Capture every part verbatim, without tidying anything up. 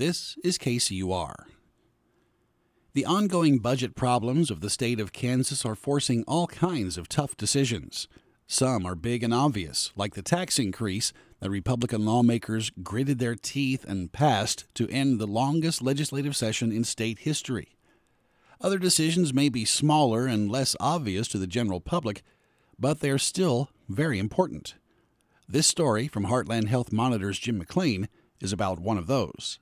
This is K C U R. The ongoing budget problems of the state of Kansas are forcing all kinds of tough decisions. Some are big and obvious, like the tax increase that Republican lawmakers gritted their teeth and passed to end the longest legislative session in state history. Other decisions may be smaller and less obvious to the general public, but they're still very important. This story from Heartland Health Monitor's Jim McLean is about one of those.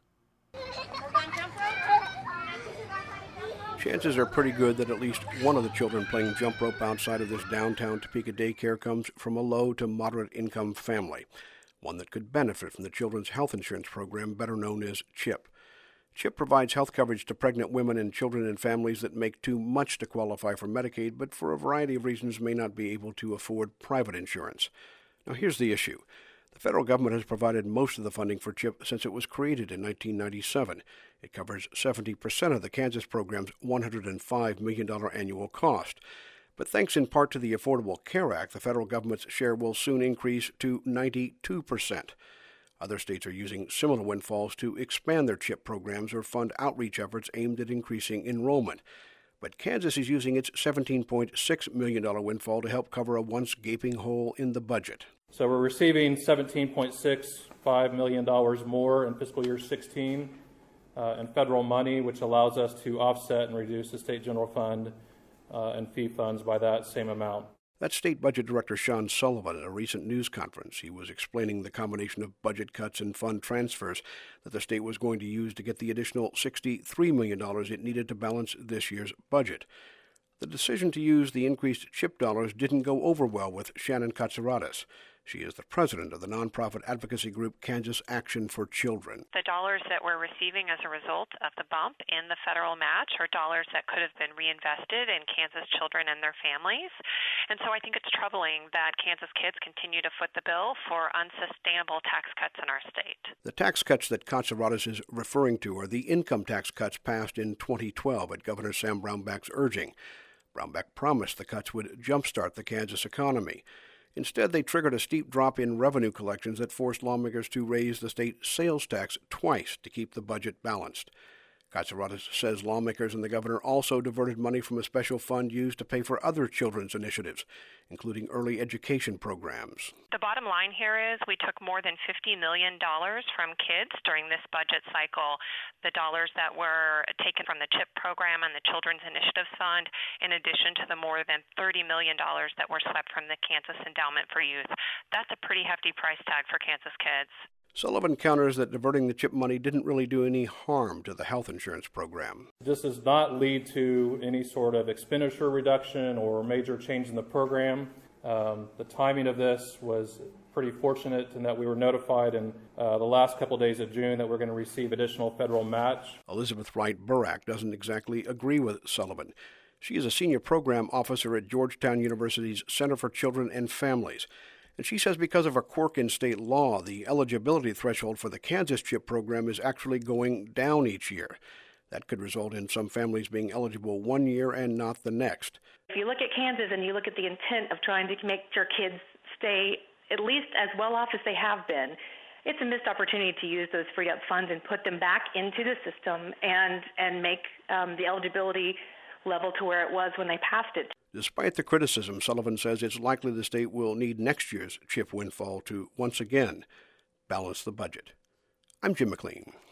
Chances are pretty good that at least one of the children playing jump rope outside of this downtown Topeka daycare comes from a low to moderate income family, one that could benefit from the Children's Health Insurance Program, better known as CHIP. CHIP provides health coverage to pregnant women and children in families that make too much to qualify for Medicaid, but for a variety of reasons may not be able to afford private insurance. Now here's the issue. The federal government has provided most of the funding for CHIP since it was created in nineteen ninety-seven. It covers seventy percent of the Kansas program's one hundred five million dollars annual cost. But thanks in part to the Affordable Care Act, the federal government's share will soon increase to ninety-two percent. Other states are using similar windfalls to expand their CHIP programs or fund outreach efforts aimed at increasing enrollment. But Kansas is using its seventeen point six million dollars windfall to help cover a once gaping hole in the budget. So we're receiving seventeen point six five million dollars more in fiscal year sixteen uh, in federal money, which allows us to offset and reduce the state general fund uh, and fee funds by that same amount. That's State Budget Director Sean Sullivan at a recent news conference. He was explaining the combination of budget cuts and fund transfers that the state was going to use to get the additional sixty-three million dollars it needed to balance this year's budget. The decision to use the increased CHIP dollars didn't go over well with Shannon Katsourotis. She is the president of the nonprofit advocacy group Kansas Action for Children. The dollars that we're receiving as a result of the bump in the federal match are dollars that could have been reinvested in Kansas children and their families. And so I think it's troubling that Kansas kids continue to foot the bill for unsustainable tax cuts in our state. The tax cuts that Katsourotis is referring to are the income tax cuts passed in twenty twelve at Governor Sam Brownback's urging. Brownback promised the cuts would jumpstart the Kansas economy. Instead, they triggered a steep drop in revenue collections that forced lawmakers to raise the state sales tax twice to keep the budget balanced. Katsourotis says lawmakers and the governor also diverted money from a special fund used to pay for other children's initiatives, including early education programs. The bottom line here is we took more than fifty million dollars from kids during this budget cycle, the dollars that were taken from the CHIP program and the Children's Initiatives Fund, in addition to the more than thirty million dollars that were swept from the Kansas Endowment for Youth. That's a pretty hefty price tag for Kansas kids. Sullivan counters that diverting the CHIP money didn't really do any harm to the health insurance program. This does not lead to any sort of expenditure reduction or major change in the program. Um, the timing of this was pretty fortunate in that we were notified in uh, the last couple of days of June that we're going to receive additional federal match. Elizabeth Wright Burak doesn't exactly agree with Sullivan. She is a senior program officer at Georgetown University's Center for Children and Families. And she says because of a quirk in state law, the eligibility threshold for the Kansas CHIP program is actually going down each year. That could result in some families being eligible one year and not the next. If you look at Kansas and you look at the intent of trying to make your kids stay at least as well off as they have been, it's a missed opportunity to use those freed up funds and put them back into the system and, and make um, the eligibility level to where it was when they passed it. Despite the criticism, Sullivan says it's likely the state will need next year's CHIP windfall to once again balance the budget. I'm Jim McLean.